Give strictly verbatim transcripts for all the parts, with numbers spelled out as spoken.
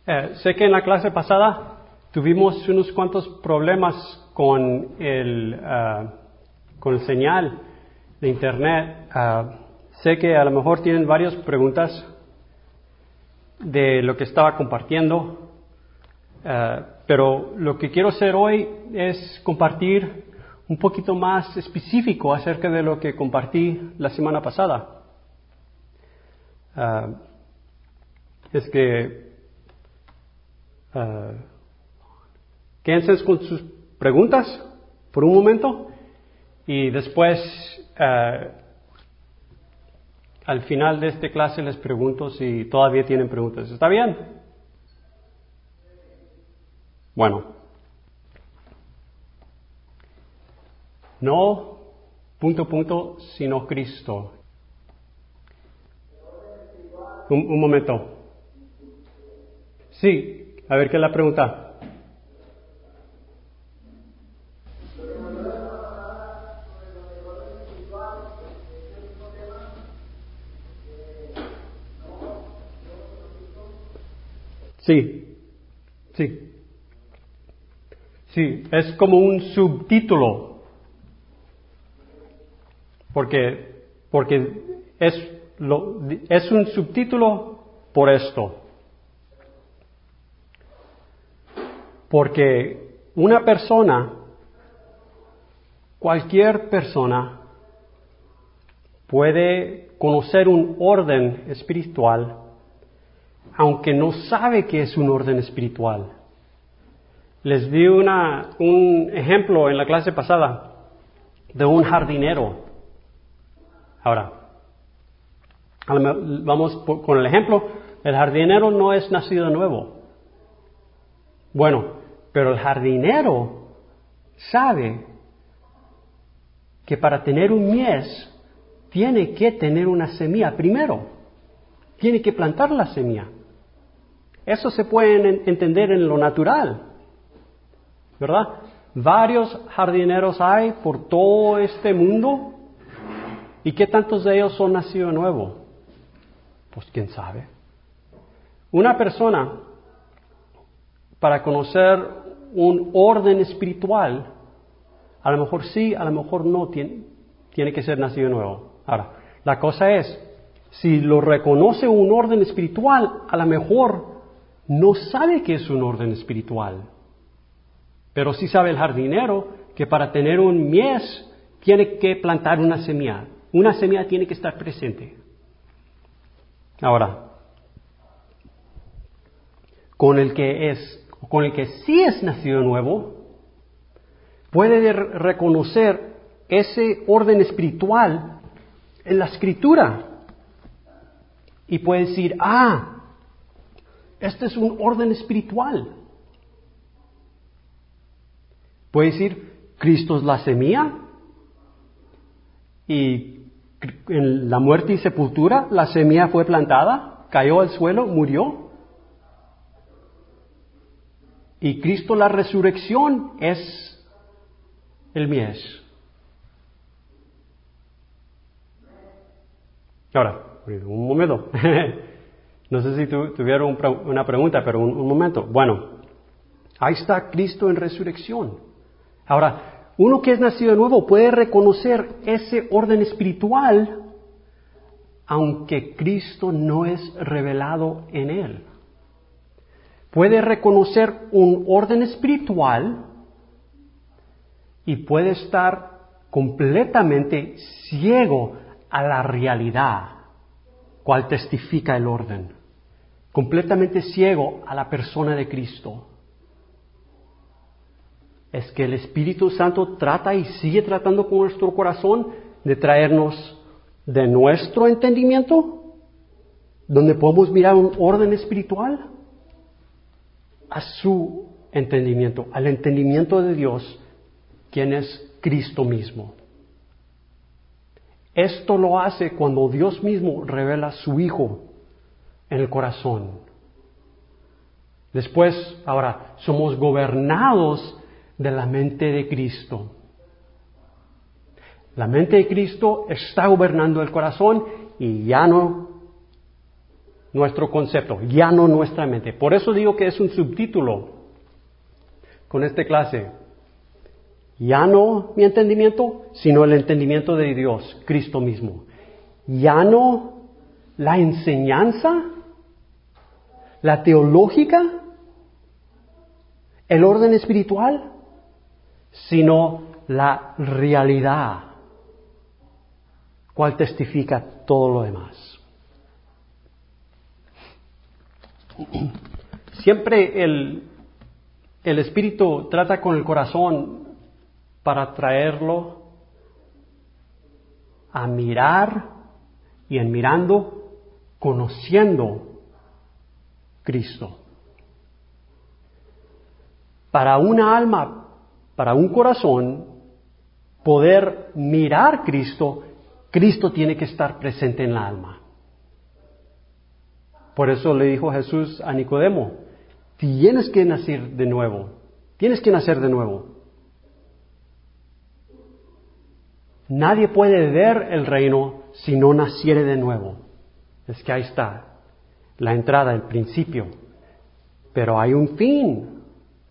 Eh, sé que en la clase pasada tuvimos unos cuantos problemas con el, uh, con el señal de internet. Uh, sé que a lo mejor tienen varias preguntas de lo que estaba compartiendo, uh, pero lo que quiero hacer hoy es compartir un poquito más específico acerca de lo que compartí la semana pasada. Uh, es que Uh, quédense con sus preguntas por un momento y después uh, al final de esta clase les pregunto si todavía tienen preguntas. ¿Está bien? Bueno. No, punto, punto, sino Cristo. Un, un momento. Sí. A ver, ¿qué es la pregunta? Sí, sí. Sí, es como un subtítulo. Porque, porque es, lo, es un subtítulo por esto. Porque una persona, cualquier persona, puede conocer un orden espiritual, aunque no sabe que es un orden espiritual. Les di una, un ejemplo en la clase pasada de un jardinero. Ahora, vamos con el ejemplo. El jardinero no es nacido de nuevo. Bueno, pero el jardinero sabe que para tener un mies tiene que tener una semilla primero. Tiene que plantar la semilla. Eso se puede entender en lo natural, ¿verdad? Varios jardineros hay por todo este mundo. ¿Y qué tantos de ellos son nacidos de nuevo? Pues quién sabe. Una persona, para conocer un orden espiritual, a lo mejor sí, a lo mejor no, tiene, tiene que ser nacido de nuevo. Ahora, la cosa es, si lo reconoce un orden espiritual, a lo mejor no sabe que es un orden espiritual. Pero sí sabe el jardinero que para tener un mies tiene que plantar una semilla. Una semilla tiene que estar presente. Ahora, con el que es, con el que sí es nacido de nuevo, puede reconocer ese orden espiritual en la Escritura y puede decir, ah, este es un orden espiritual. Puede decir, Cristo es la semilla y en la muerte y sepultura la semilla fue plantada, cayó al suelo, murió. Y Cristo, la resurrección, es el mies. Ahora, un momento. No sé si tu, tuvieron una pregunta, pero un, un momento. Bueno, ahí está Cristo en resurrección. Ahora, uno que es nacido de nuevo puede reconocer ese orden espiritual, aunque Cristo no es revelado en él. Puede reconocer un orden espiritual y puede estar completamente ciego a la realidad, cual testifica el orden. Completamente ciego a la persona de Cristo. Es que el Espíritu Santo trata y sigue tratando con nuestro corazón de traernos de nuestro entendimiento, donde podemos mirar un orden espiritual, a su entendimiento, al entendimiento de Dios, quien es Cristo mismo. Esto lo hace cuando Dios mismo revela a su Hijo en el corazón. Después, ahora, somos gobernados de la mente de Cristo. La mente de Cristo está gobernando el corazón y ya no nuestro concepto, ya no nuestra mente. Por eso digo que es un subtítulo con esta clase. Ya no mi entendimiento, sino el entendimiento de Dios, Cristo mismo. Ya no la enseñanza, la teológica, el orden espiritual, sino la realidad, cual testifica todo lo demás. Siempre el, el Espíritu trata con el corazón para traerlo a mirar y en mirando, conociendo Cristo. Para una alma, para un corazón, poder mirar Cristo, Cristo tiene que estar presente en la alma. Por eso le dijo Jesús a Nicodemo, tienes que nacer de nuevo, tienes que nacer de nuevo. Nadie puede ver el reino si no naciere de nuevo. Es que ahí está, la entrada, el principio. Pero hay un fin,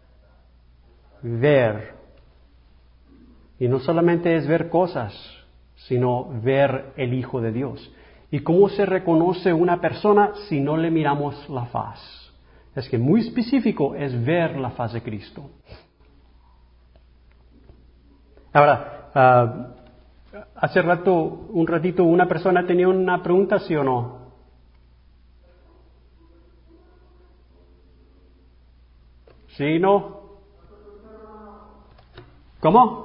ver. Y no solamente es ver cosas, sino ver el Hijo de Dios. ¿Y cómo se reconoce una persona si no le miramos la faz? Es que muy específico es ver la faz de Cristo. Ahora, uh, hace rato, un ratito, una persona tenía una pregunta, ¿sí o no? ¿Sí, no? ¿Cómo?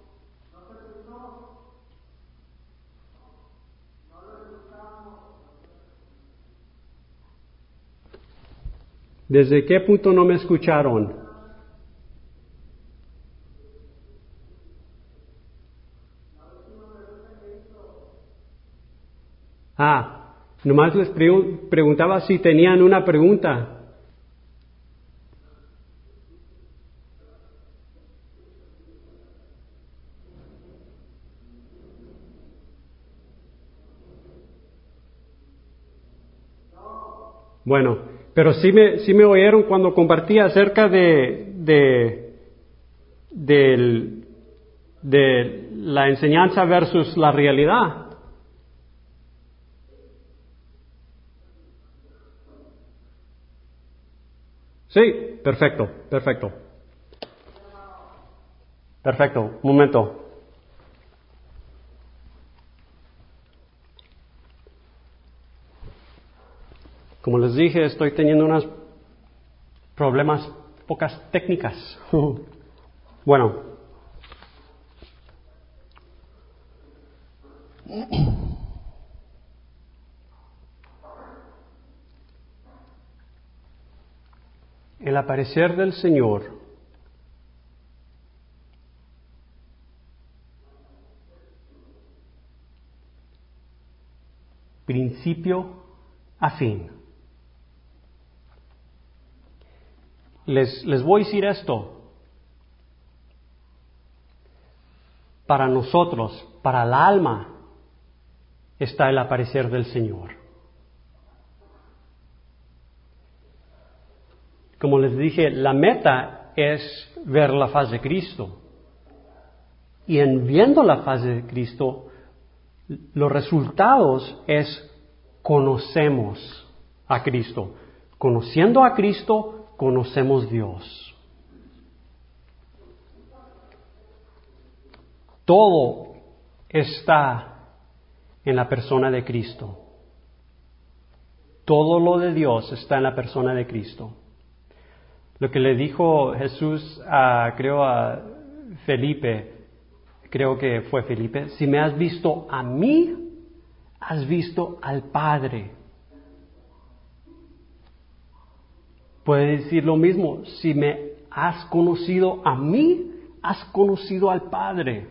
¿Desde qué punto no me escucharon? Ah, nomás les pre- preguntaba si tenían una pregunta. Bueno, pero sí me, sí me oyeron cuando compartí acerca de, de, del- de la enseñanza versus la realidad. Sí, perfecto, perfecto. Perfecto, un momento. Como les dije, estoy teniendo unos problemas, pocas técnicas. Bueno, el aparecer del Señor principio a fin. Les, les voy a decir esto. Para nosotros, para el alma, está el aparecer del Señor. Como les dije, la meta es ver la faz de Cristo. Y en viendo la faz de Cristo, los resultados es conocemos a Cristo. Conociendo a Cristo, conocemos Dios. Todo está en la persona de Cristo. Todo lo de Dios está en la persona de Cristo. Lo que le dijo Jesús a, creo a Felipe, creo que fue Felipe, si me has visto a mí, has visto al Padre. Puede decir lo mismo, si me has conocido a mí, has conocido al Padre.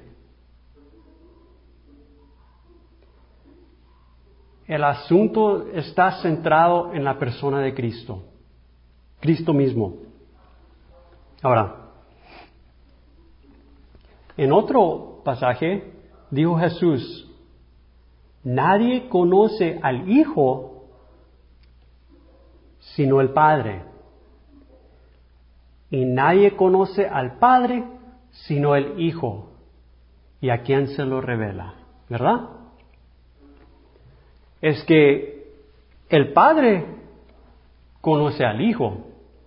El asunto está centrado en la persona de Cristo, Cristo mismo. Ahora, en otro pasaje dijo Jesús, nadie conoce al Hijo sino el Padre. Y nadie conoce al Padre sino el Hijo, y a quien se lo revela, ¿verdad? Es que el Padre conoce al Hijo.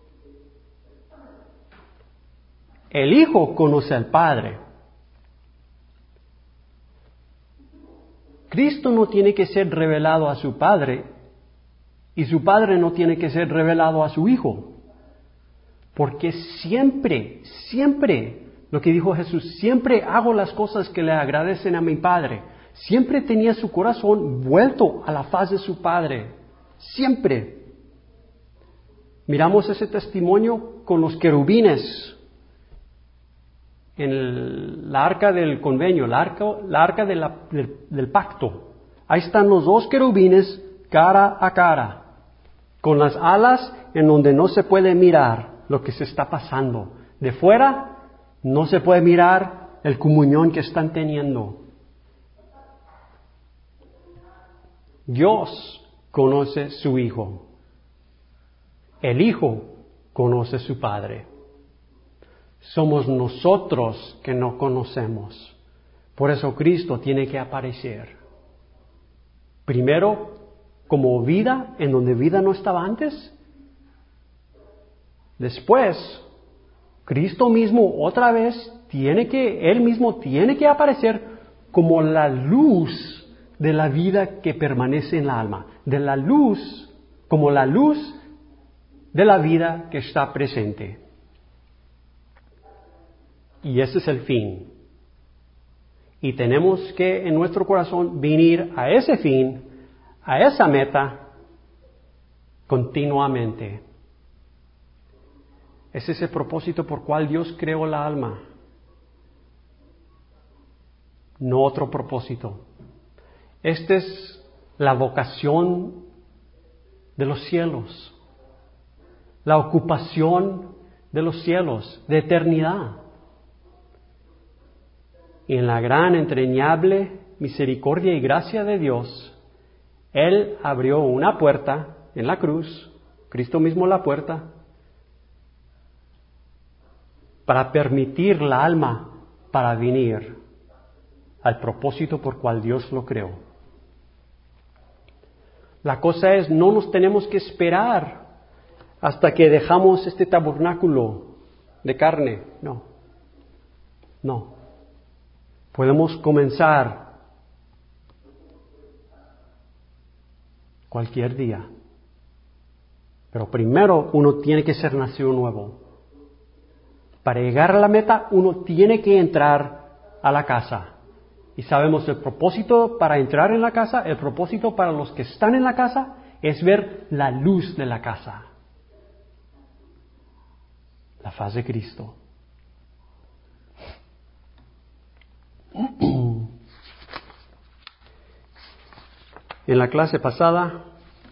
El Hijo conoce al Padre. Cristo no tiene que ser revelado a su Padre y su Padre no tiene que ser revelado a su Hijo. Porque siempre, siempre, lo que dijo Jesús, siempre hago las cosas que le agradecen a mi Padre. Siempre tenía su corazón vuelto a la faz de su Padre. Siempre. Miramos ese testimonio con los querubines en el, la arca del convenio, la arca, la arca de la, del, del pacto. Ahí están los dos querubines cara a cara, con las alas en donde no se puede mirar lo que se está pasando. De fuera no se puede mirar el comunión que están teniendo. Dios conoce su Hijo. El Hijo conoce su Padre. Somos nosotros que no conocemos. Por eso Cristo tiene que aparecer. Primero, como vida, en donde vida no estaba antes. Después, Cristo mismo otra vez tiene que, Él mismo tiene que aparecer como la luz de la vida que permanece en la alma. De la luz, como la luz de la vida que está presente. Y ese es el fin. Y tenemos que en nuestro corazón venir a ese fin, a esa meta, continuamente. Ese es el propósito por cual Dios creó la alma. No otro propósito. Esta es la vocación de los cielos. La ocupación de los cielos, de eternidad. Y en la gran, entrañable misericordia y gracia de Dios, Él abrió una puerta en la cruz, Cristo mismo la puerta, para permitir la alma para venir al propósito por cual Dios lo creó. La cosa es, no nos tenemos que esperar hasta que dejamos este tabernáculo de carne, no, no. Podemos comenzar cualquier día. Pero primero uno tiene que ser nacido nuevo. Para llegar a la meta uno tiene que entrar a la casa. Y sabemos el propósito para entrar en la casa, el propósito para los que están en la casa es ver la luz de la casa. La faz de Cristo. En la clase pasada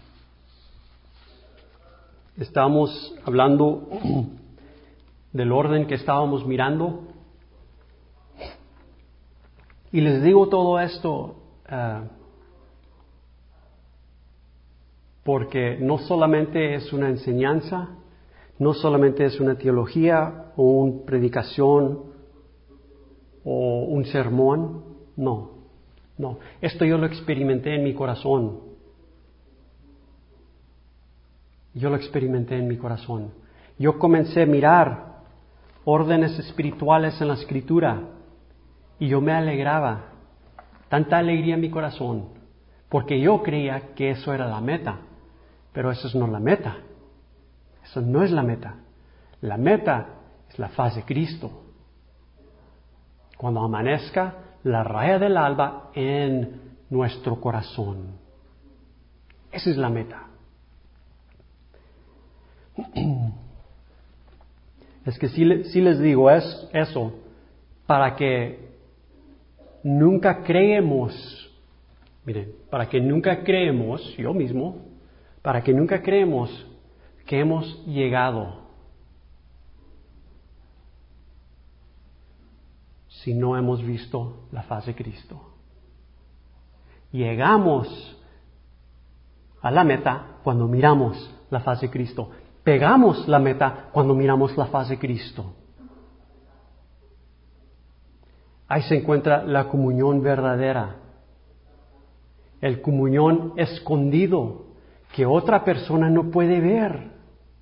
estábamos hablando del orden que estábamos mirando y les digo todo esto uh, porque no solamente es una enseñanza, no solamente es una teología o una predicación o un sermón, no, no. Esto yo lo experimenté en mi corazón. Yo lo experimenté en mi corazón. Yo comencé a mirar órdenes espirituales en la Escritura y yo me alegraba, tanta alegría en mi corazón, porque yo creía que eso era la meta, pero eso no es la meta. Eso no es la meta. La meta es la faz de Cristo. Cuando amanezca la raya del alba en nuestro corazón. Esa es la meta. Es que sí, sí les digo es, eso para que nunca creemos, miren, para que nunca creemos, yo mismo, para que nunca creemos que hemos llegado si no hemos visto la faz de Cristo. Llegamos a la meta cuando miramos la faz de Cristo. Pegamos la meta cuando miramos la faz de Cristo. Ahí se encuentra la comunión verdadera. El comunión escondido que otra persona no puede ver.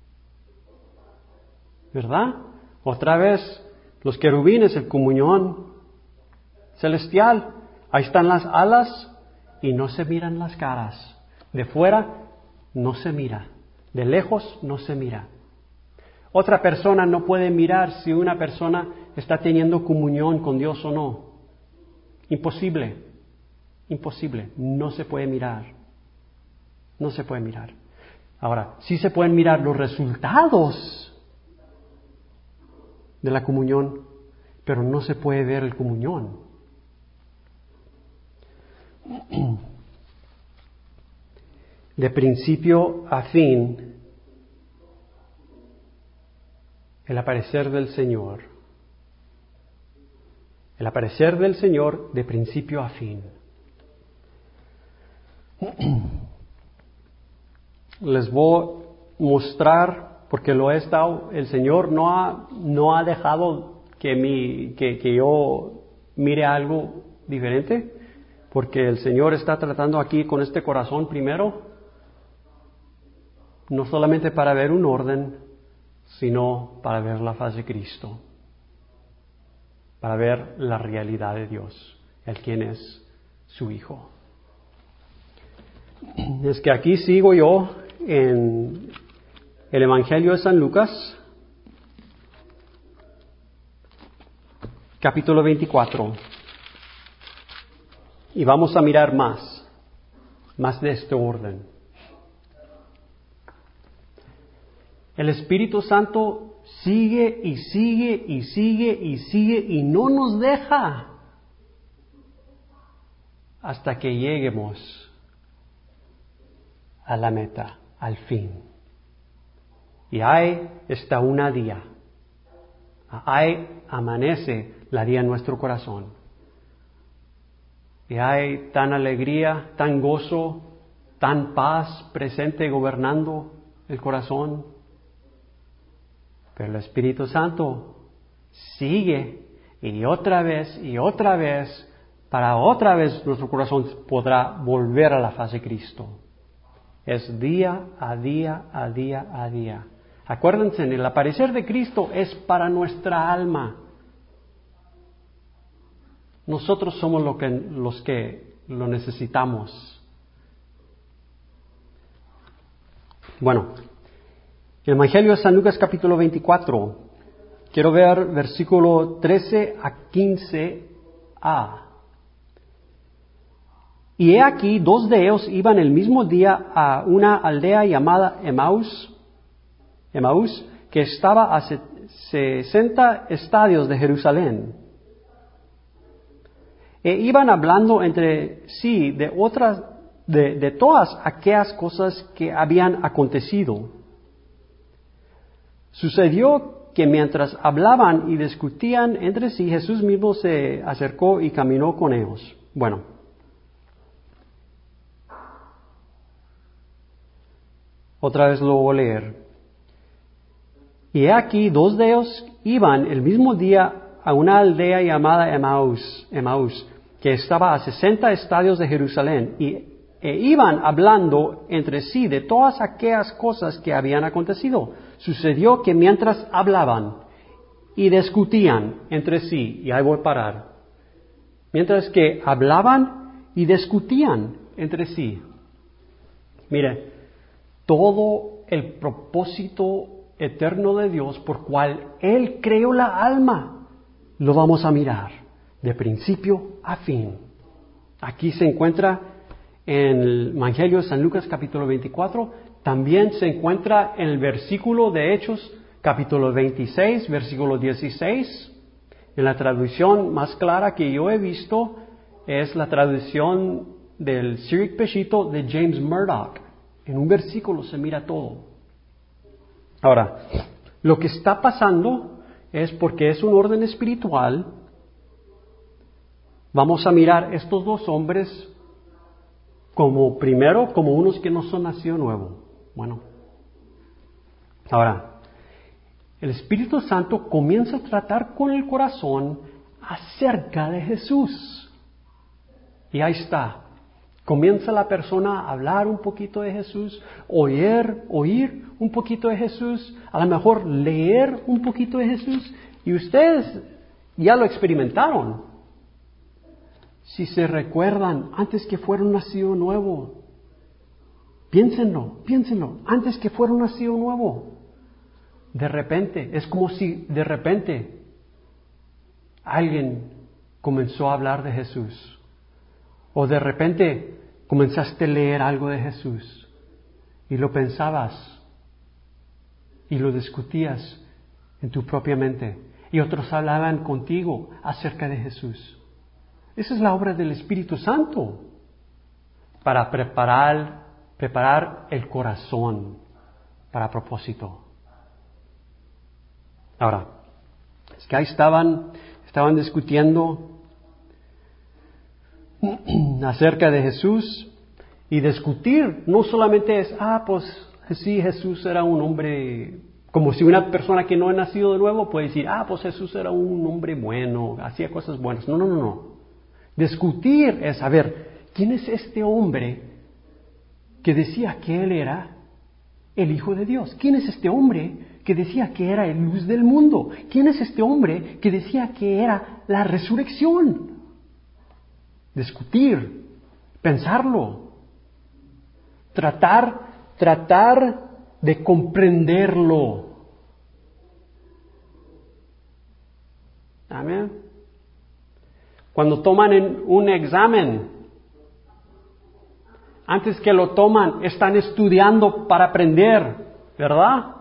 ¿Verdad? Otra vez, los querubines, el comunión celestial. Ahí están las alas y no se miran las caras. De fuera no se mira. De lejos no se mira. Otra persona no puede mirar si una persona está teniendo comunión con Dios o no. Imposible. Imposible. No se puede mirar. No se puede mirar. Ahora, sí se pueden mirar los resultados de la comunión, pero no se puede ver el comunión. De principio a fin, el aparecer del Señor. El aparecer del Señor de principio a fin. Les voy a mostrar, porque lo he estado, el Señor no ha, no ha dejado que, mi, que, que yo mire algo diferente, porque el Señor está tratando aquí con este corazón primero, no solamente para ver un orden, sino para ver la faz de Cristo, para ver la realidad de Dios, el quien es su Hijo. Es que aquí sigo yo en el Evangelio de San Lucas, capítulo veinticuatro, y vamos a mirar más, más de este orden. El Espíritu Santo sigue y sigue y sigue y sigue y no nos deja hasta que lleguemos a la meta, al fin. Y ahí está una día. Ahí amanece la día en nuestro corazón. Y hay tan alegría, tan gozo, tan paz presente gobernando el corazón. Pero el Espíritu Santo sigue y otra vez y otra vez, para otra vez nuestro corazón podrá volver a la faz de Cristo. Es día a día, a día, a día. Acuérdense, el aparecer de Cristo es para nuestra alma. Nosotros somos lo que, los que lo necesitamos. Bueno, el Evangelio de San Lucas capítulo veinticuatro. Quiero ver versículo trece a quince a. Y he aquí, dos de ellos iban el mismo día a una aldea llamada Emaús, Emaús, que estaba a sesenta estadios de Jerusalén. E iban hablando entre sí de otras, de, de todas aquellas cosas que habían acontecido. Sucedió que mientras hablaban y discutían entre sí, Jesús mismo se acercó y caminó con ellos. Bueno, otra vez lo voy a leer. Y he aquí, dos de ellos iban el mismo día a una aldea llamada Emaús, Emaús, que estaba a sesenta estadios de Jerusalén, y e iban hablando entre sí de todas aquellas cosas que habían acontecido. Sucedió que mientras hablaban y discutían entre sí, y ahí voy a parar, mientras que hablaban y discutían entre sí. Mire, todo el propósito eterno de Dios por cual Él creó la alma, lo vamos a mirar de principio a fin. Aquí se encuentra en el Evangelio de San Lucas capítulo veinticuatro, también se encuentra en el versículo de Hechos capítulo veintiséis, versículo dieciséis. En la traducción más clara que yo he visto es la traducción del Syriac Peshito de James Murdoch. En un versículo se mira todo. Ahora, lo que está pasando es porque es un orden espiritual. Vamos a mirar estos dos hombres como primero, como unos que no son nacido nuevo. Bueno, Ahora, el Espíritu Santo comienza a tratar con el corazón acerca de Jesús. Y ahí está. Comienza la persona a hablar un poquito de Jesús, oír, oír un poquito de Jesús, a lo mejor leer un poquito de Jesús, y ustedes ya lo experimentaron. Si se recuerdan, antes que fueron nacido nuevo, piénsenlo, piénsenlo, antes que fueron nacido nuevo, de repente, es como si de repente alguien comenzó a hablar de Jesús, o de repente comenzaste a leer algo de Jesús, y lo pensabas, y lo discutías en tu propia mente, y otros hablaban contigo acerca de Jesús. Esa es la obra del Espíritu Santo, para preparar, preparar el corazón para propósito. Ahora, es que ahí estaban, estaban discutiendo acerca de Jesús, y discutir no solamente es, ah, pues sí, Jesús era un hombre, como si una persona que no ha nacido de nuevo puede decir, ah, pues Jesús era un hombre bueno, hacía cosas buenas. No, no, no, no. Discutir es saber, ¿quién es este hombre que decía que él era el Hijo de Dios? ¿Quién es este hombre que decía que era la luz del mundo? ¿Quién es este hombre que decía que era la resurrección? Discutir, pensarlo, tratar, tratar de comprenderlo. Amén. Cuando toman en un examen, antes que lo toman, están estudiando para aprender, ¿verdad?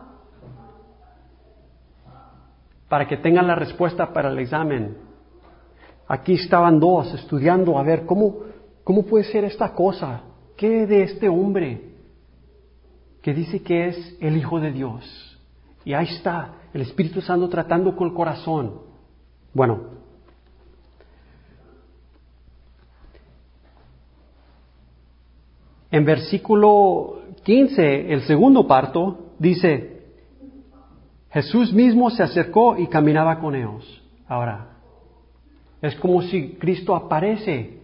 Para que tengan la respuesta para el examen. Aquí estaban dos estudiando, a ver, ¿cómo, cómo puede ser esta cosa? ¿Qué de este hombre que dice que es el Hijo de Dios? Y ahí está, el Espíritu Santo tratando con el corazón. Bueno, en versículo quince, el segundo parto, dice, Jesús mismo se acercó y caminaba con ellos. Ahora, es como si Cristo aparece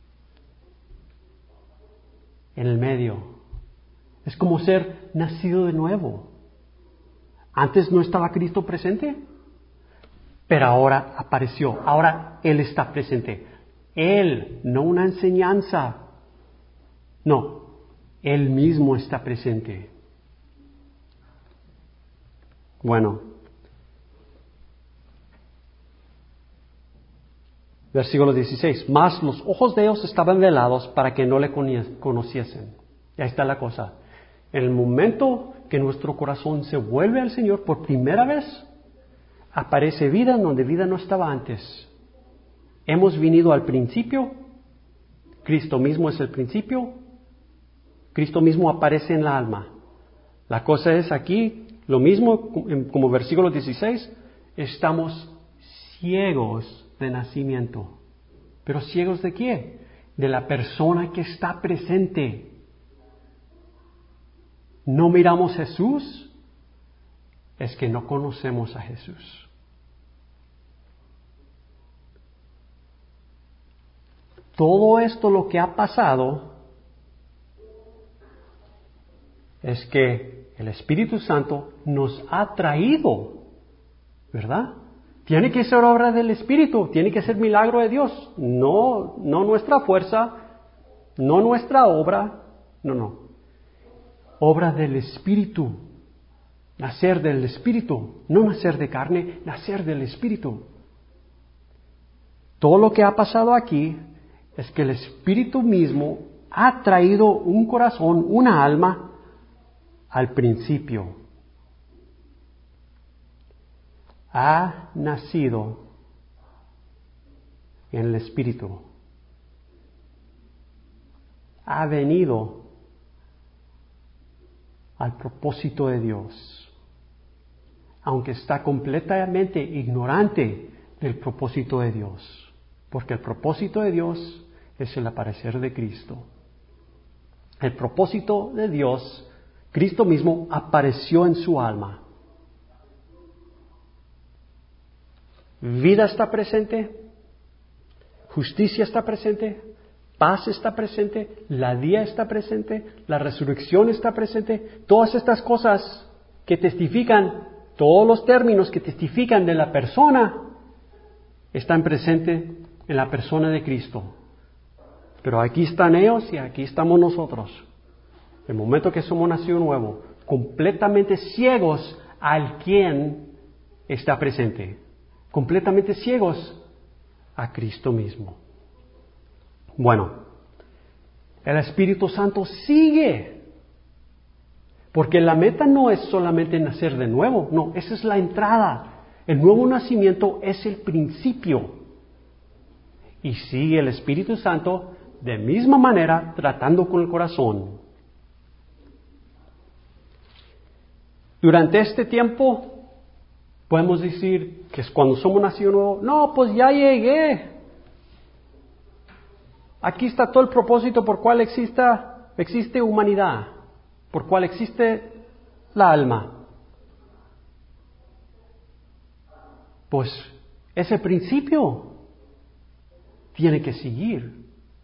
en el medio. Es como ser nacido de nuevo. Antes no estaba Cristo presente, pero ahora apareció. Ahora Él está presente. Él, no una enseñanza. No, Él mismo está presente. Bueno, versículo dieciséis. Mas los ojos de ellos estaban velados para que no le conociesen. Y ahí está la cosa. En el momento que nuestro corazón se vuelve al Señor por primera vez, aparece vida donde vida no estaba antes. Hemos venido al principio. Cristo mismo es el principio. Cristo mismo aparece en la alma. La cosa es aquí, lo mismo como versículo dieciséis, estamos ciegos de nacimiento. ¿Pero ciegos de qué? De la persona que está presente. ¿No miramos a Jesús? Es que no conocemos a Jesús. Todo esto lo que ha pasado es que el Espíritu Santo nos ha traído, ¿verdad? Tiene que ser obra del Espíritu, tiene que ser milagro de Dios, no, no nuestra fuerza, no nuestra obra, no, no. Obra del Espíritu, nacer del Espíritu, no nacer de carne, nacer del Espíritu. Todo lo que ha pasado aquí es que el Espíritu mismo ha traído un corazón, una alma, al principio. Ha nacido en el Espíritu. Ha venido al propósito de Dios, aunque está completamente ignorante del propósito de Dios, porque el propósito de Dios es el aparecer de Cristo. El propósito de Dios Cristo mismo apareció en su alma. Vida está presente, justicia está presente, paz está presente, la vida está presente, la resurrección está presente. Todas estas cosas que testifican, todos los términos que testifican de la persona, están presentes en la persona de Cristo. Pero aquí están ellos y aquí estamos nosotros. El momento que somos nacido nuevo, completamente ciegos al quien está presente. Completamente ciegos a Cristo mismo. Bueno, el Espíritu Santo sigue. Porque la meta no es solamente nacer de nuevo, no, esa es la entrada. El nuevo nacimiento es el principio. Y sigue el Espíritu Santo de misma manera tratando con el corazón. Durante este tiempo podemos decir que es cuando somos nacidos nuevos, no, pues ya llegué. Aquí está todo el propósito por cual exista, existe humanidad, por cual existe la alma. Pues ese principio tiene que seguir.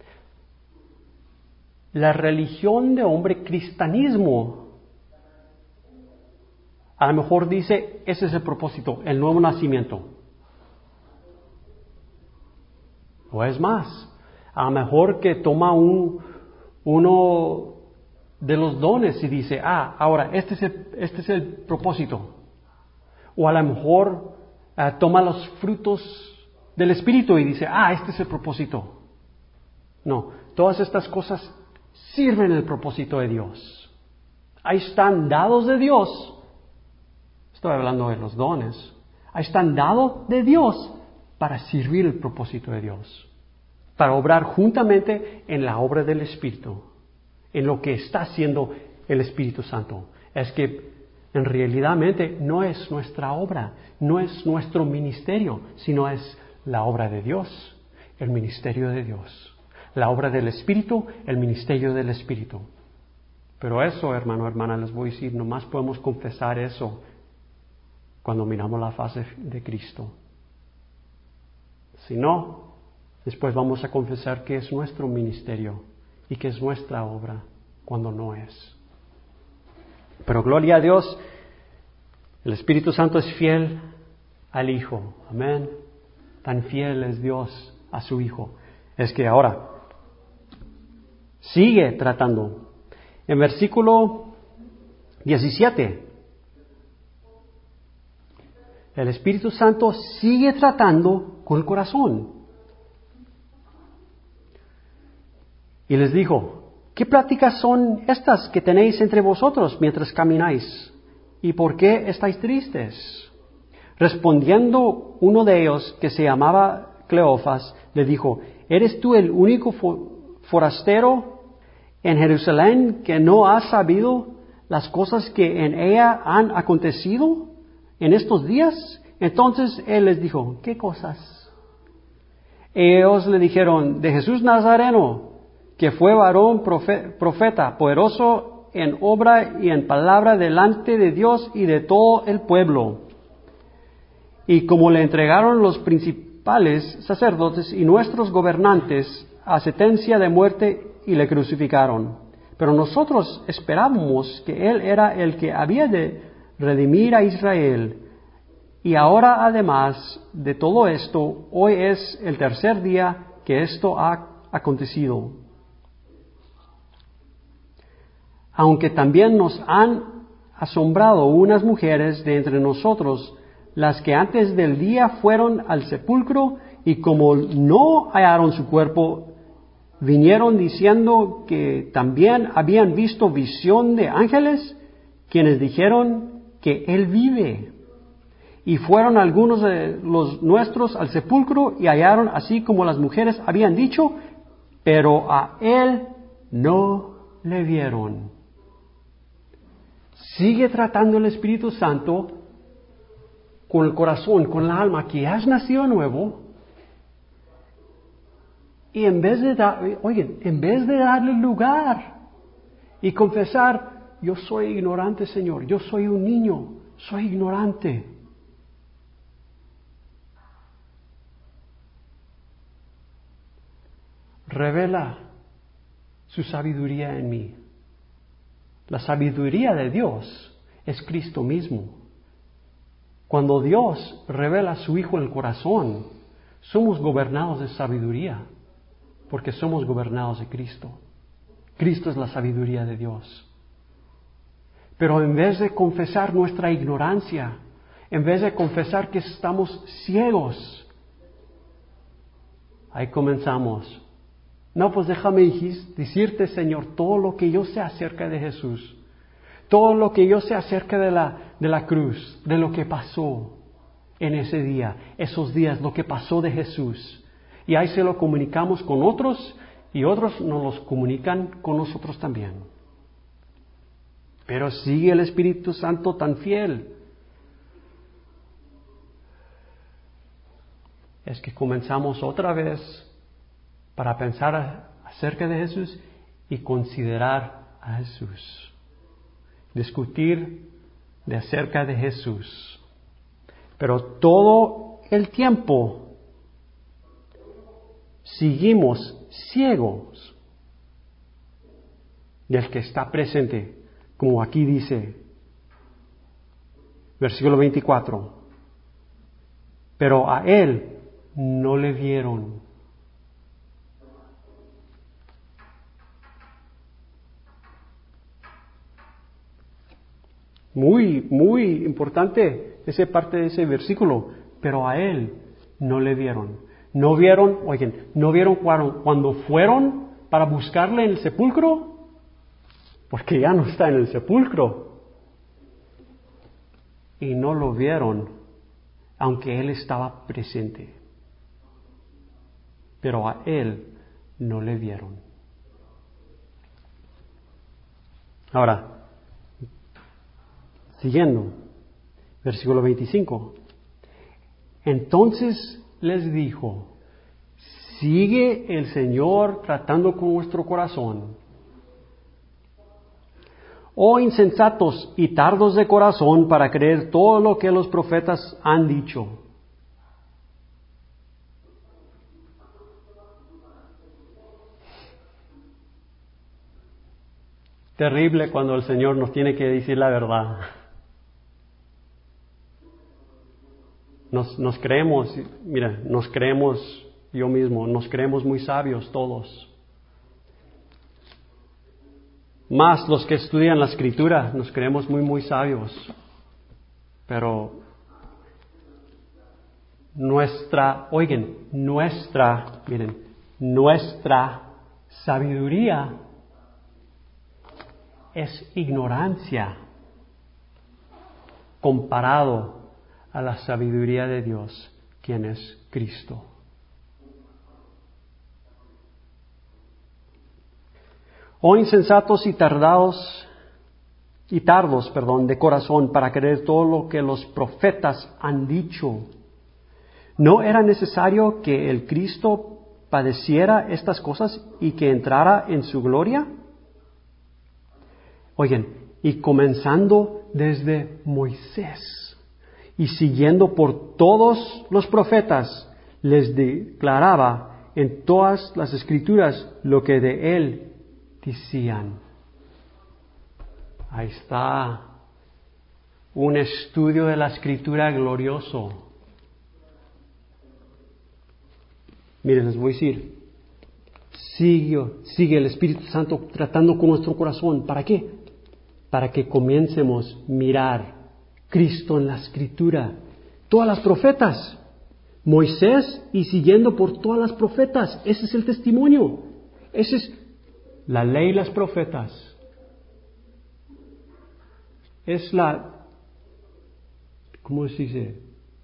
La religión de hombre, cristianismo, a lo mejor dice, ese es el propósito, el nuevo nacimiento. O es más, a lo mejor que toma un, uno de los dones y dice, ah, ahora, este es el, este es el propósito. O a lo mejor uh, toma los frutos del Espíritu y dice, ah, este es el propósito. No, todas estas cosas sirven el propósito de Dios. Ahí están dados de Dios. Estoy hablando de los dones. Ahí están dados de Dios para servir el propósito de Dios. Para obrar juntamente en la obra del Espíritu. En lo que está haciendo el Espíritu Santo. Es que en realidad no es nuestra obra, no es nuestro ministerio, sino es la obra de Dios, el ministerio de Dios. La obra del Espíritu, el ministerio del Espíritu. Pero eso, hermano, hermana, les voy a decir, nomás podemos confesar eso cuando miramos la faz de Cristo. Si no, después vamos a confesar que es nuestro ministerio y que es nuestra obra, cuando no es. Pero gloria a Dios, el Espíritu Santo es fiel al Hijo. Amén. Tan fiel es Dios a su Hijo. Es que ahora sigue tratando. En versículo diecisiete, el Espíritu Santo sigue tratando con el corazón. Y les dijo, ¿qué pláticas son estas que tenéis entre vosotros mientras camináis? ¿Y por qué estáis tristes? Respondiendo uno de ellos, que se llamaba Cleofas, le dijo, ¿eres tú el único forastero en Jerusalén que no ha sabido las cosas que en ella han acontecido en estos días? Entonces él les dijo, ¿qué cosas? Ellos le dijeron, de Jesús Nazareno, que fue varón profeta, poderoso en obra y en palabra delante de Dios y de todo el pueblo. Y como le entregaron los principales sacerdotes y nuestros gobernantes a sentencia de muerte y le crucificaron. Pero nosotros esperábamos que él era el que había de redimir a Israel. Y ahora, además de todo esto, hoy es el tercer día que esto ha acontecido. Aunque también nos han asombrado unas mujeres de entre nosotros, las que antes del día fueron al sepulcro y como no hallaron su cuerpo, vinieron diciendo que también habían visto visión de ángeles, quienes dijeron que él vive. Y fueron algunos de los nuestros al sepulcro y hallaron así como las mujeres habían dicho, pero a él no le vieron. Sigue tratando el Espíritu Santo con el corazón, con la alma, que has nacido de nuevo. Y en vez de dar, oye, en vez de darle lugar y confesar, yo soy ignorante, Señor, yo soy un niño, soy ignorante. Revela su sabiduría en mí. La sabiduría de Dios es Cristo mismo. Cuando Dios revela a su Hijo en el corazón, somos gobernados de sabiduría, porque somos gobernados de Cristo. Cristo es la sabiduría de Dios. Pero en vez de confesar nuestra ignorancia, en vez de confesar que estamos ciegos, ahí comenzamos. No, pues déjame decirte, Señor, todo lo que yo sé acerca de Jesús, todo lo que yo sé acerca de la, de la cruz, de lo que pasó en ese día, esos días, lo que pasó de Jesús. Y ahí se lo comunicamos con otros y otros nos los comunican con nosotros también. Pero sigue el Espíritu Santo tan fiel. Es que comenzamos otra vez para pensar acerca de Jesús y considerar a Jesús. Discutir de acerca de Jesús. Pero todo el tiempo seguimos ciegos del que está presente, como aquí dice, versículo veinticuatro. Pero a él no le vieron. Muy, muy importante esa parte de ese versículo. Pero a él no le vieron. No vieron, oigan, no vieron cuando, cuando fueron para buscarle en el sepulcro, porque ya no está en el sepulcro. Y no lo vieron, aunque él estaba presente. Pero a él no le vieron. Ahora, siguiendo, versículo veinticinco. Entonces les dijo, sigue el Señor tratando con nuestro corazón. Oh insensatos y tardos de corazón para creer todo lo que los profetas han dicho. Terrible cuando el Señor nos tiene que decir la verdad. Nos, nos creemos, mira, nos creemos, yo mismo, nos creemos muy sabios todos. Más los que estudian la Escritura, nos creemos muy, muy sabios. Pero nuestra, oigan, nuestra, miren, nuestra sabiduría es ignorancia comparado a la sabiduría de Dios, quien es Cristo. Oh insensatos y tardados y tardos, perdón, de corazón para creer todo lo que los profetas han dicho. ¿No era necesario que el Cristo padeciera estas cosas y que entrara en su gloria? Oigan, y comenzando desde Moisés y siguiendo por todos los profetas, les declaraba en todas las Escrituras lo que de él decían. Ahí está un estudio de la Escritura glorioso. Miren, les voy a decir, sigue, sigue el Espíritu Santo tratando con nuestro corazón. ¿Para qué? Para que comencemos a mirar Cristo en la Escritura. Todas las profetas, Moisés y siguiendo por todas las profetas. Ese es el testimonio. Esa es la ley y las profetas. Es la, ¿cómo se dice?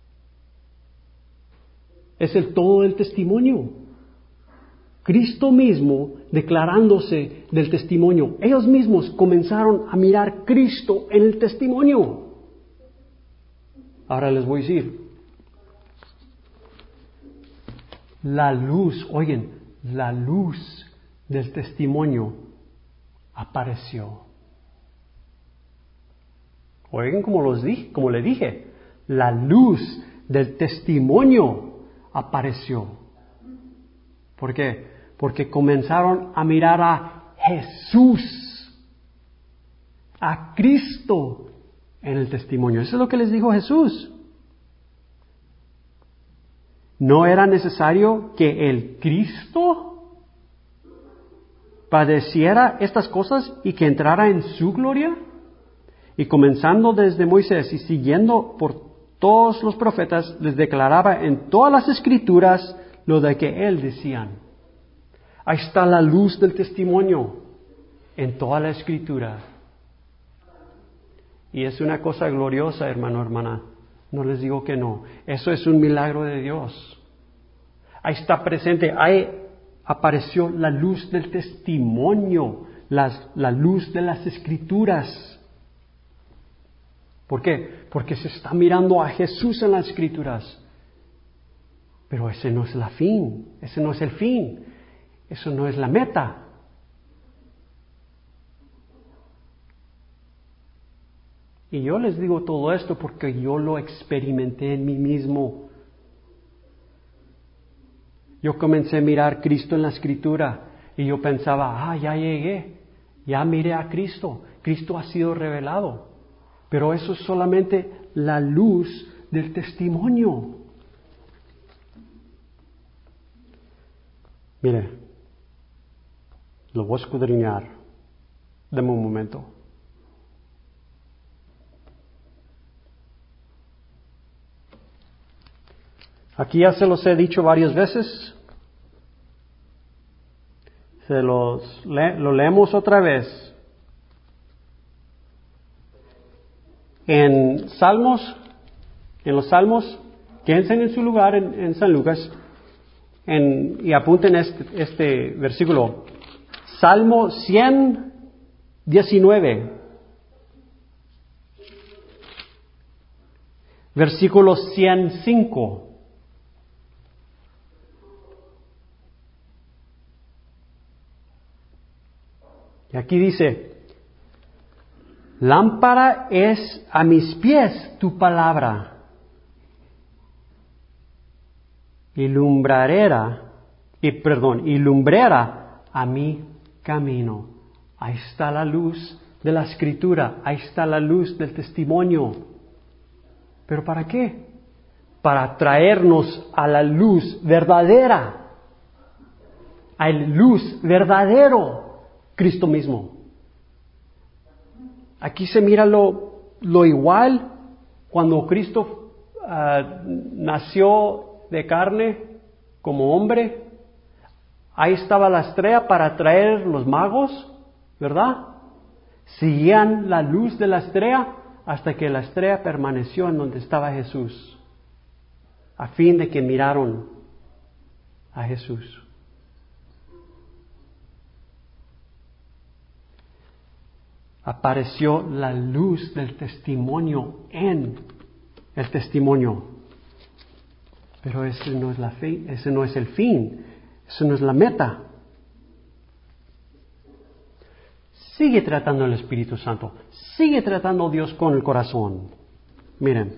Es el todo del testimonio. Cristo mismo declarándose del testimonio. Ellos mismos comenzaron a mirar Cristo en el testimonio. Ahora les voy a decir, la luz, oigan, la luz del testimonio apareció. Oigan como, los dije, como le dije, la luz del testimonio apareció. ¿Por qué? Porque comenzaron a mirar a Jesús, a Cristo en el testimonio. Eso es lo que les dijo Jesús. ¿No era necesario que el Cristo padeciera estas cosas y que entrara en su gloria? Y comenzando desde Moisés y siguiendo por todos los profetas, les declaraba en todas las escrituras lo de que él decían. Ahí está la luz del testimonio en toda la escritura. Y es una cosa gloriosa, hermano, hermana. No les digo que no. Eso es un milagro de Dios. Ahí está presente, ahí apareció la luz del testimonio, las, la luz de las escrituras. ¿Por qué? Porque se está mirando a Jesús en las escrituras. Pero ese no es la fin, ese no es el fin, eso no es la meta. Y yo les digo todo esto porque yo lo experimenté en mí mismo. Yo comencé a mirar a Cristo en la Escritura y yo pensaba, ah, ya llegué, ya miré a Cristo, Cristo ha sido revelado. Pero eso es solamente la luz del testimonio. Mire, lo voy a escudriñar. Deme un momento. Aquí ya se los he dicho varias veces. Se los le, lo leemos otra vez. En Salmos, en los Salmos, quédense en su lugar en, en San Lucas en, y apunten este, este versículo. Salmo ciento diecinueve, versículo ciento cinco. Y aquí dice, lámpara es a mis pies tu palabra, y lumbrera, y perdón, y lumbrera a mi camino. Ahí está la luz de la Escritura, ahí está la luz del testimonio. ¿Pero para qué? Para traernos a la luz verdadera, al luz verdadero, Cristo mismo. Aquí se mira lo, lo igual cuando Cristo uh, nació de carne como hombre. Ahí estaba la estrella para traer los magos, ¿verdad? Seguían la luz de la estrella hasta que la estrella permaneció en donde estaba Jesús, a fin de que miraron a Jesús. Apareció la luz del testimonio en el testimonio. Pero ese no es la fe, ese no es el fin, eso no es la meta. Sigue tratando el Espíritu Santo, sigue tratando Dios con el corazón. Miren,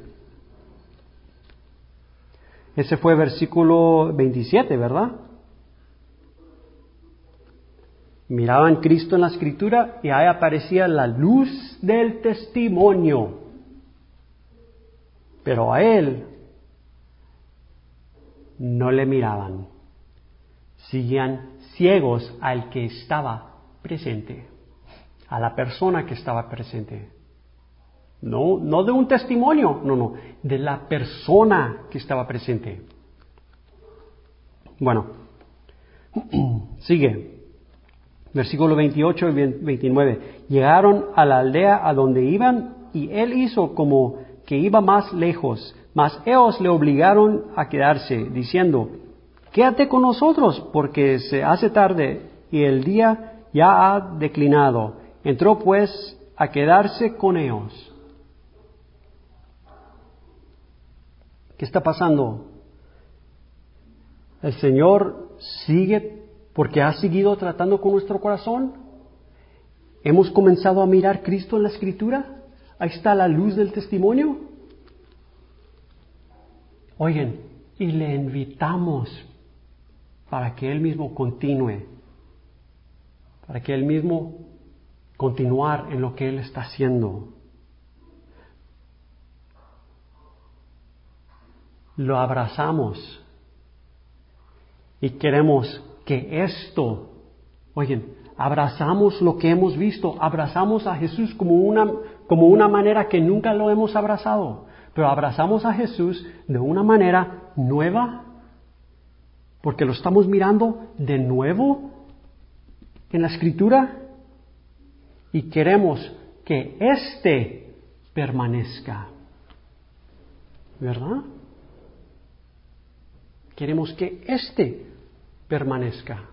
ese fue versículo veintisiete, ¿verdad? Miraban a Cristo en la Escritura y ahí aparecía la luz del testimonio. Pero a Él no le miraban. Seguían ciegos al que estaba presente, a la persona que estaba presente. No, no de un testimonio, no, no, de la persona que estaba presente. Bueno, sigue. Versículo veintiocho y veintinueve. Llegaron a la aldea a donde iban y él hizo como que iba más lejos, mas ellos le obligaron a quedarse, diciendo, quédate con nosotros porque se hace tarde y el día ya ha declinado. Entró pues a quedarse con ellos. ¿Qué está pasando? El Señor sigue porque ha seguido tratando con nuestro corazón. Hemos comenzado a mirar a Cristo en la Escritura. Ahí está la luz del testimonio. Oigan, y le invitamos para que Él mismo continúe, para que Él mismo continuar en lo que Él está haciendo. Lo abrazamos y queremos que esto, oigan, abrazamos lo que hemos visto, abrazamos a Jesús como una, como una manera que nunca lo hemos abrazado, pero abrazamos a Jesús de una manera nueva, porque lo estamos mirando de nuevo en la Escritura y queremos que éste permanezca, ¿verdad? Queremos que éste permanezca.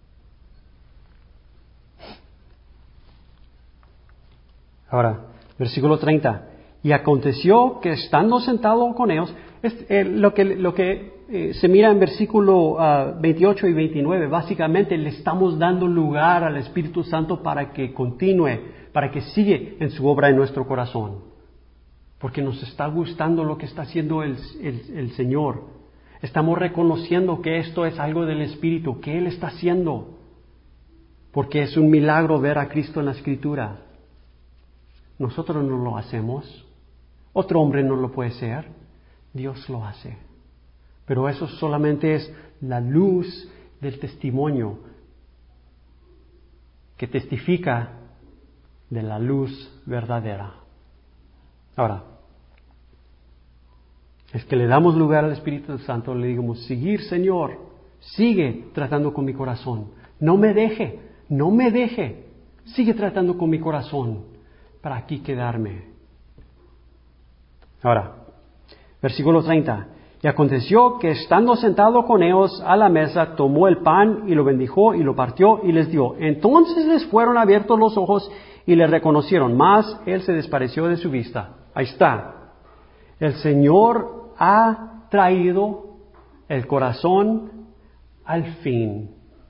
Ahora, versículo treinta. Y aconteció que estando sentado con ellos, es, eh, lo que, lo que eh, se mira en versículo uh, veintiocho y veintinueve, básicamente le estamos dando lugar al Espíritu Santo para que continúe, para que siga en su obra en nuestro corazón. Porque nos está gustando lo que está haciendo el, el, el Señor. Estamos reconociendo que esto es algo del Espíritu, que Él está haciendo. Porque es un milagro ver a Cristo en la Escritura. Nosotros no lo hacemos. Otro hombre no lo puede hacer. Dios lo hace. Pero eso solamente es la luz del testimonio que testifica de la luz verdadera. Ahora, es que le damos lugar al Espíritu Santo, le digamos, seguir, Señor, sigue tratando con mi corazón. No me deje, no me deje. Sigue tratando con mi corazón para aquí quedarme. Ahora, versículo treinta. Y aconteció que estando sentado con ellos a la mesa, tomó el pan y lo bendijo y lo partió y les dio. Entonces les fueron abiertos los ojos y le reconocieron, mas él se despareció de su vista. Ahí está. El Señor ha traído el corazón al fin.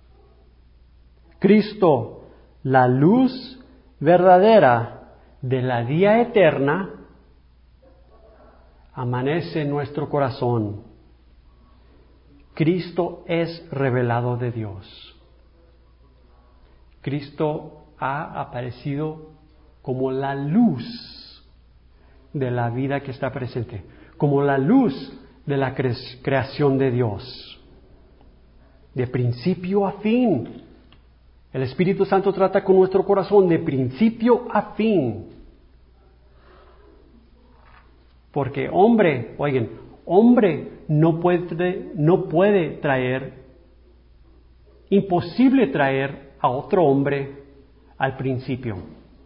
Cristo, la luz verdadera de la vida eterna, amanece en nuestro corazón. Cristo es revelado de Dios. Cristo ha aparecido como la luz de la vida que está presente, como la luz de la cre- creación de Dios, de principio a fin. El Espíritu Santo trata con nuestro corazón de principio a fin. Porque hombre, oigan, hombre no puede, no puede traer, imposible traer a otro hombre al principio.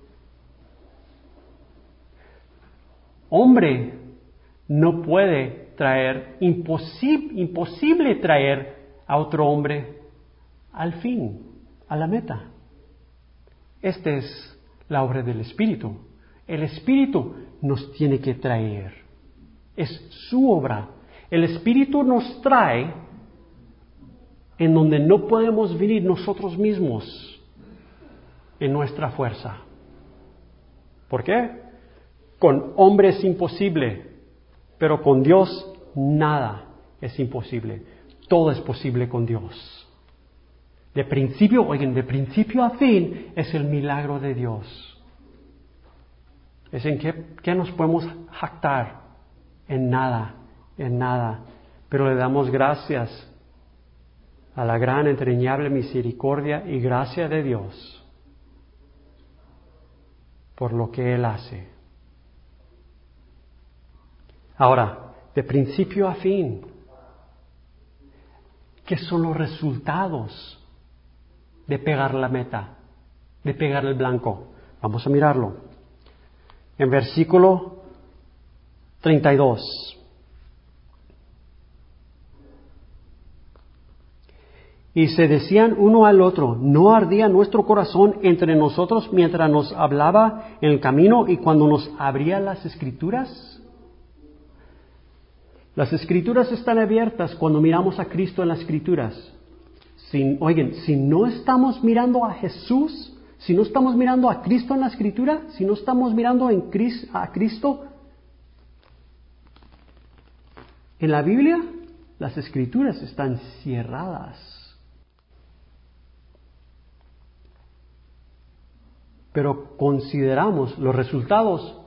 Hombre no puede traer, imposible, imposible traer a otro hombre al fin, a la meta. Esta es la obra del Espíritu. El Espíritu nos tiene que traer. Es su obra. El Espíritu nos trae en donde no podemos venir nosotros mismos en nuestra fuerza. ¿Por qué? Con hombre es imposible, pero con Dios nada es imposible. Todo es posible con Dios. De principio, oigan, de principio a fin es el milagro de Dios. Es en qué, qué nos podemos jactar. En nada, en nada. Pero le damos gracias a la gran, entrañable misericordia y gracia de Dios por lo que Él hace. Ahora, de principio a fin, ¿qué son los resultados de pegar la meta, de pegar el blanco? Vamos a mirarlo. En versículo treinta y dos. Y se decían uno al otro, ¿no ardía nuestro corazón entre nosotros mientras nos hablaba en el camino y cuando nos abría las Escrituras? Las Escrituras están abiertas cuando miramos a Cristo en las Escrituras. Si, oigan, si no estamos mirando a Jesús, Si no estamos mirando a Cristo en la Escritura, si no estamos mirando en Cris- a Cristo en la Biblia, las Escrituras están cerradas. Pero consideramos los resultados,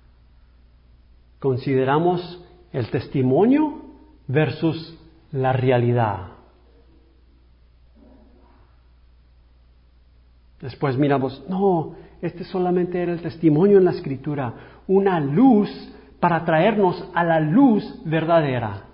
consideramos el testimonio versus la realidad. Después miramos, no, este solamente era el testimonio en la Escritura, una luz para traernos a la luz verdadera.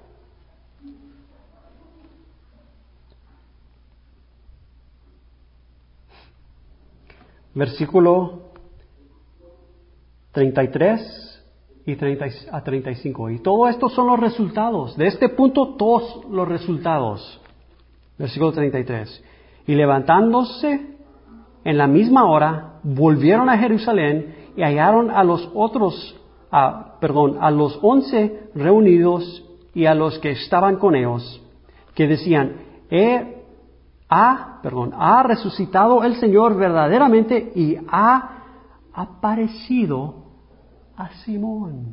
Versículo treinta y tres y treinta a treinta y cinco. Y todo esto son los resultados. De este punto, todos los resultados. Versículo treinta y tres. Y levantándose en la misma hora, volvieron a Jerusalén y hallaron a los otros, a, perdón, a los once reunidos y a los que estaban con ellos, que decían, he Ha, perdón, ha resucitado el Señor verdaderamente y ha aparecido a Simón.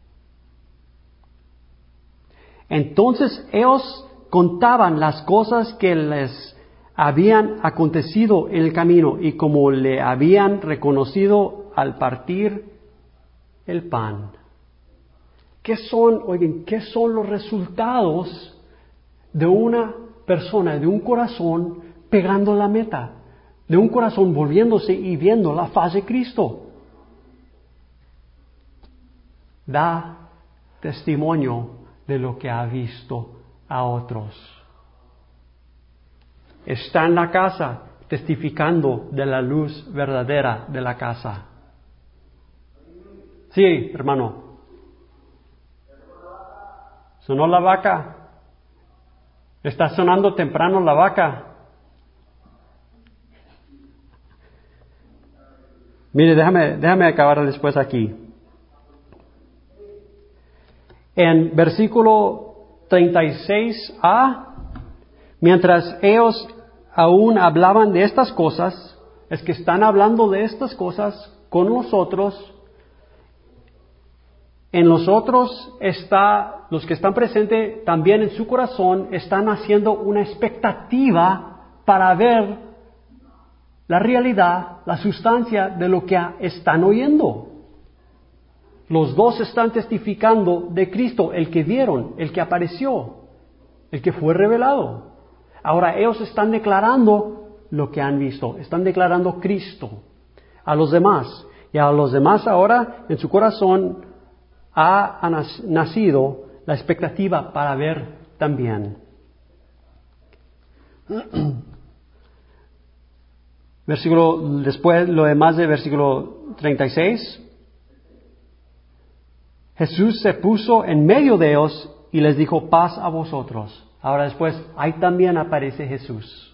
Entonces ellos contaban las cosas que les habían acontecido en el camino y como le habían reconocido al partir el pan. ¿Qué son, oigan, qué son los resultados de una persona, de un corazón pegando la meta, de un corazón volviéndose y viendo la faz de Cristo? Da testimonio de lo que ha visto a otros. Está en la casa testificando de la luz verdadera de la casa. Sí, hermano. ¿Sonó la vaca? ¿Está sonando temprano la vaca? Mire, déjame, déjame acabar después aquí. En versículo treinta y seis a, mientras ellos aún hablaban de estas cosas, es que están hablando de estas cosas con nosotros. En los otros está, los que están presentes también en su corazón están haciendo una expectativa para ver la realidad, la sustancia de lo que están oyendo. Los dos están testificando de Cristo, el que vieron, el que apareció, el que fue revelado. Ahora ellos están declarando lo que han visto, están declarando Cristo a los demás. Y a los demás ahora en su corazón ha nacido la expectativa para ver también. Versículo, después lo demás de versículo treinta y seis. Jesús se puso en medio de ellos y les dijo, paz a vosotros. Ahora después, ahí también aparece Jesús.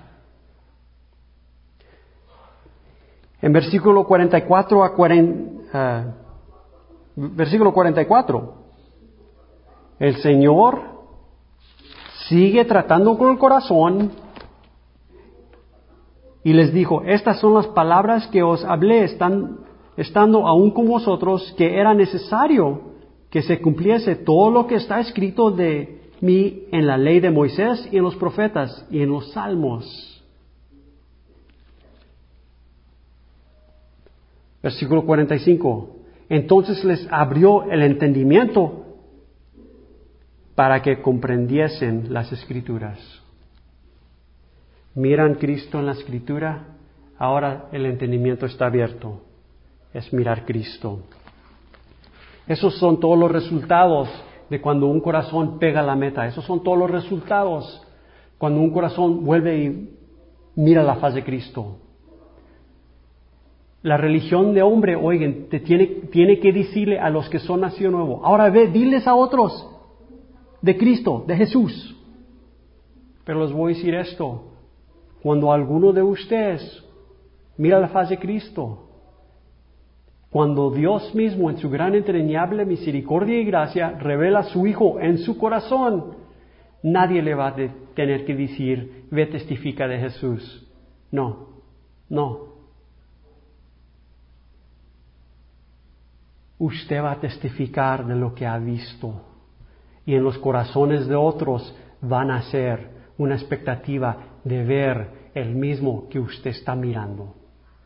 En versículo cuarenta y cuatro a cuarenta, uh, Versículo cuarenta y cuatro. El Señor sigue tratando con el corazón y les dijo, estas son las palabras que os hablé, están, estando aún con vosotros, que era necesario que se cumpliese todo lo que está escrito de mí en la ley de Moisés y en los profetas y en los salmos. Versículo cuarenta y cinco. Entonces les abrió el entendimiento para que comprendiesen las Escrituras. Miran Cristo en la Escritura, ahora el entendimiento está abierto. Es mirar Cristo. Esos son todos los resultados de cuando un corazón pega la meta. Esos son todos los resultados cuando un corazón vuelve y mira la faz de Cristo. La religión de hombre, oigan, te tiene, tiene que decirle a los que son nacido nuevo. Ahora ve, diles a otros de Cristo, de Jesús. Pero les voy a decir esto. Cuando alguno de ustedes mira la faz de Cristo, cuando Dios mismo en su gran entrañable misericordia y gracia revela a su Hijo en su corazón, nadie le va a tener que decir, ve, testifica de Jesús. No, no. usted va a testificar de lo que ha visto. Y en los corazones de otros van a ser una expectativa de ver el mismo que usted está mirando.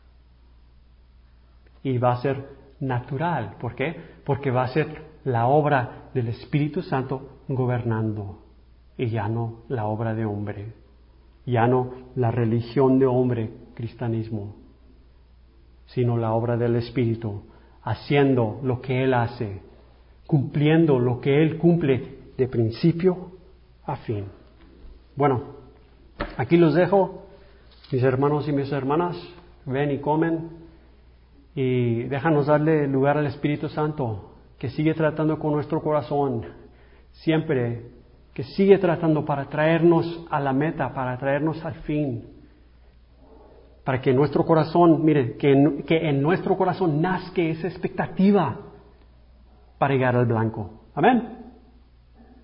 Y va a ser natural. ¿Por qué? Porque va a ser la obra del Espíritu Santo gobernando. Y ya no la obra de hombre. Ya no la religión de hombre, cristianismo. Sino la obra del Espíritu. Haciendo lo que Él hace. Cumpliendo lo que Él cumple de principio a fin. Bueno, aquí los dejo. Mis hermanos y mis hermanas, ven y comen. Y déjanos darle lugar al Espíritu Santo, que sigue tratando con nuestro corazón, siempre, que sigue tratando para traernos a la meta, para traernos al fin, para que nuestro corazón, mire, que en, que en nuestro corazón nazca esa expectativa para llegar al blanco. Amén.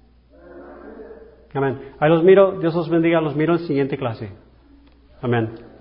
Amén. Ahí los miro, Dios los bendiga, los miro en la siguiente clase. Amén.